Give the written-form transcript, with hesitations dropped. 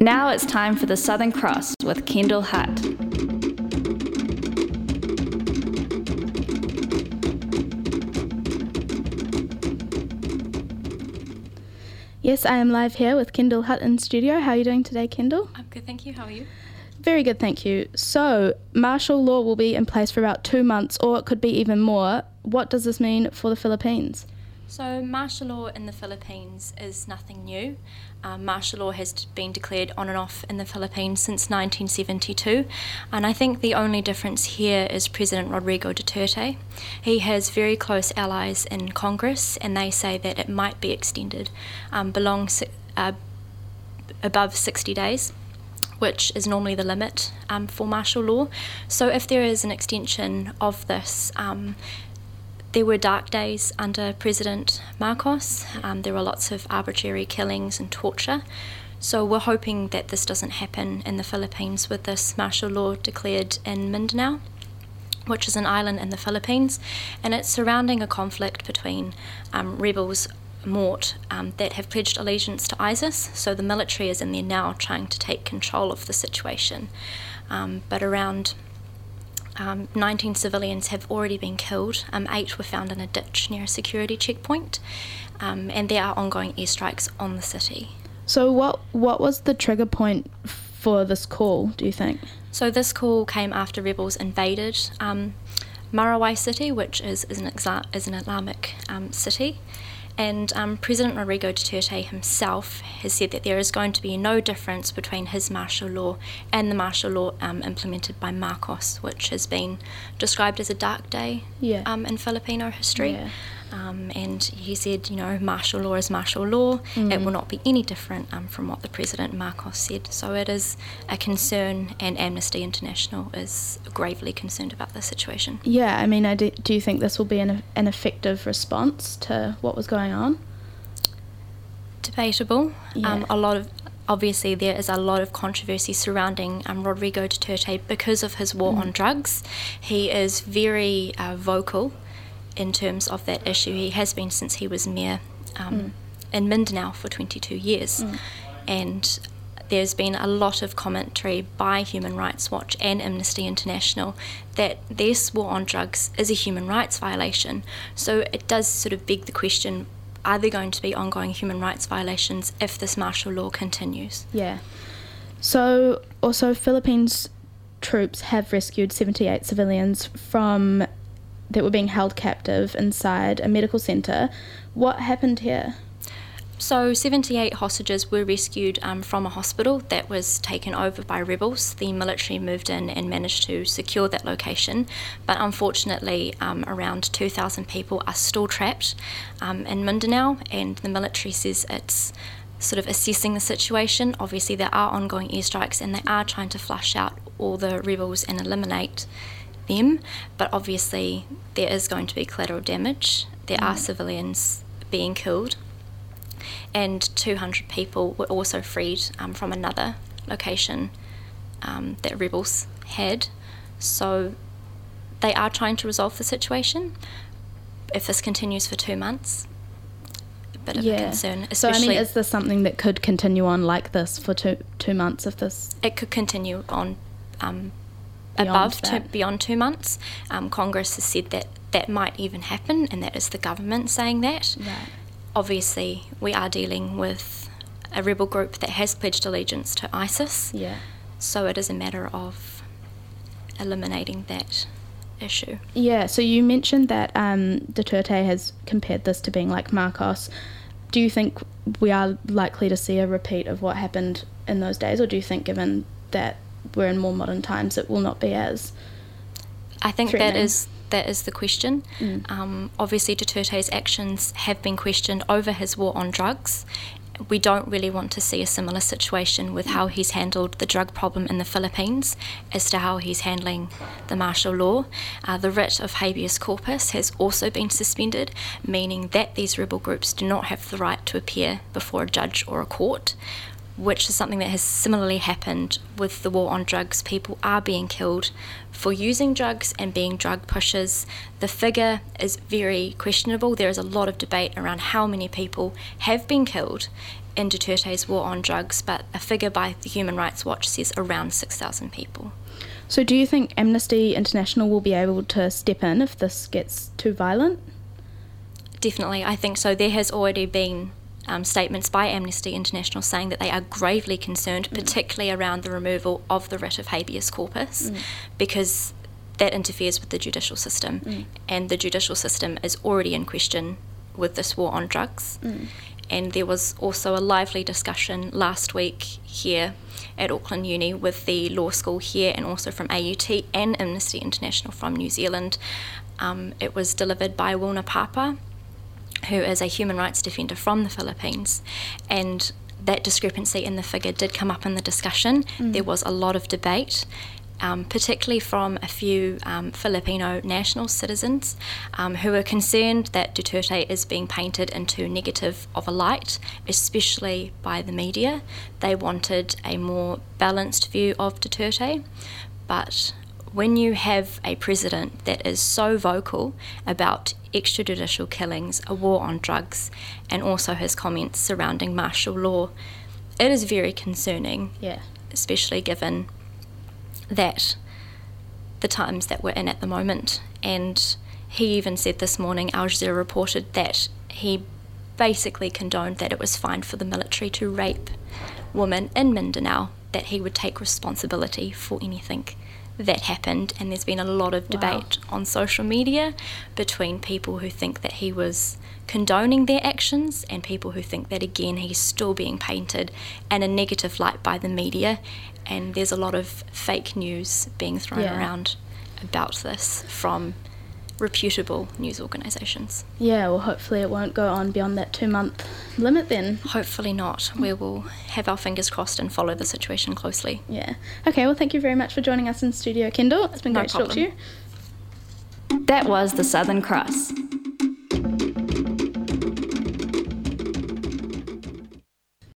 Now it's time for the Southern Cross with Kendall Hutt. Yes, I am live here with Kendall Hutt in studio. How are you doing today, Kendall? I'm good, thank you. How are you? Very good, thank you. So, martial law will be in place for about 2 months, or it could be even more. What does this mean for the Philippines? So, martial law in the Philippines is nothing new. Martial law has been declared on and off in the Philippines since 1972, and I think the only difference here is President Rodrigo Duterte. He has very close allies in Congress, and they say that it might be extended above 60 days. Which is normally the limit for martial law. So if there is an extension of this, there were dark days under President Marcos. There were lots of arbitrary killings and torture. So we're hoping that this doesn't happen in the Philippines with this martial law declared in Mindanao, which is an island in the Philippines, and it's surrounding a conflict between rebels that have pledged allegiance to ISIS, so the military is in there now trying to take control of the situation. But around 19 civilians have already been killed. 8 were found in a ditch near a security checkpoint, and there are ongoing airstrikes on the city. So what was the trigger point for this call, do you think? So this call came after rebels invaded Marawai city, which is an Islamic city. And President Rodrigo Duterte himself has said that there is going to be no difference between his martial law and the martial law implemented by Marcos, which has been described as a dark day in Filipino history. Yeah. And he said, martial law is martial law. It will not be any different from what the President Marcos said. So it is a concern, and Amnesty International is gravely concerned about the situation. Yeah, I mean, do you think this will be an effective response to what was going on? Debatable. Yeah. Obviously, there is a lot of controversy surrounding Rodrigo Duterte because of his war on drugs. He is very vocal in terms of that issue. He has been since he was mayor in Mindanao for 22 years. And there's been a lot of commentary by Human Rights Watch and Amnesty International that this war on drugs is a human rights violation. So it does sort of beg the question, are there going to be ongoing human rights violations if this martial law continues? Yeah. So also Philippines troops have rescued 78 civilians that were being held captive inside a medical centre. What happened here? So 78 hostages were rescued from a hospital that was taken over by rebels. The military moved in and managed to secure that location, but unfortunately around 2,000 people are still trapped in Mindanao, and the military says it's sort of assessing the situation. Obviously there are ongoing airstrikes and they are trying to flush out all the rebels and eliminate them, but obviously there is going to be collateral damage. There are civilians being killed, and 200 people were also freed from another location that rebels had. So they are trying to resolve the situation. If this continues for 2 months, a bit of a concern. Especially, so I mean, is this something that could continue on like this for two months if this... It could continue on beyond 2 months. Congress has said that might even happen, and that is the government saying that. Right. Obviously, we are dealing with a rebel group that has pledged allegiance to ISIS. Yeah. So it is a matter of eliminating that issue. Yeah, so you mentioned that Duterte has compared this to being like Marcos. Do you think we are likely to see a repeat of what happened in those days, or do you think, given that we're in more modern times, it will not be as I think threatening? that is the question. Obviously Duterte's actions have been questioned over his war on drugs. We don't really want to see a similar situation with how he's handled the drug problem in the Philippines as to how he's handling the martial law. The writ of habeas corpus has also been suspended, meaning that these rebel groups do not have the right to appear before a judge or a court. which is something that has similarly happened with the war on drugs. People are being killed for using drugs and being drug pushers. The figure is very questionable. There is a lot of debate around how many people have been killed in Duterte's war on drugs, but a figure by the Human Rights Watch says around 6,000 people. So do you think Amnesty International will be able to step in if this gets too violent? Definitely, I think so. There has already been statements by Amnesty International saying that they are gravely concerned, particularly around the removal of the writ of habeas corpus, because that interferes with the judicial system, and the judicial system is already in question with this war on drugs. And there was also a lively discussion last week here at Auckland Uni with the law school here, and also from AUT and Amnesty International from New Zealand. It was delivered by Wilna Papa, who is a human rights defender from the Philippines, and that discrepancy in the figure did come up in the discussion. There was a lot of debate, particularly from a few Filipino national citizens who are concerned that Duterte is being painted into negative of a light, especially by the media. They wanted a more balanced view of Duterte, but when you have a president that is so vocal about extrajudicial killings, a war on drugs, and also his comments surrounding martial law, it is very concerning, especially given that the times that we're in at the moment. And he even said this morning, Al Jazeera reported that he basically condoned that it was fine for the military to rape women in Mindanao, that he would take responsibility for anything that happened. And there's been a lot of debate on social media between people who think that he was condoning their actions and people who think that, again, he's still being painted in a negative light by the media. And there's a lot of fake news being thrown around about this from reputable news organisations. Yeah, well, hopefully it won't go on beyond that 2-month limit then. Hopefully not. We will have our fingers crossed and follow the situation closely. Yeah. Okay, well, thank you very much for joining us in studio, Kendall. It's been great to talk to you. That was the Southern Cross.